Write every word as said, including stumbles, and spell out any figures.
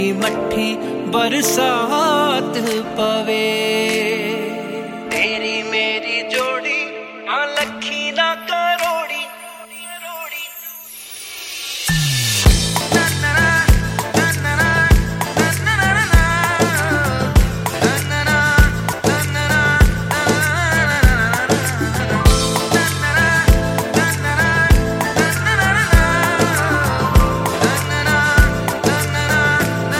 मट्ठी बरसात पवे तेरी मेरी जोड़ी हाँ लखी ना का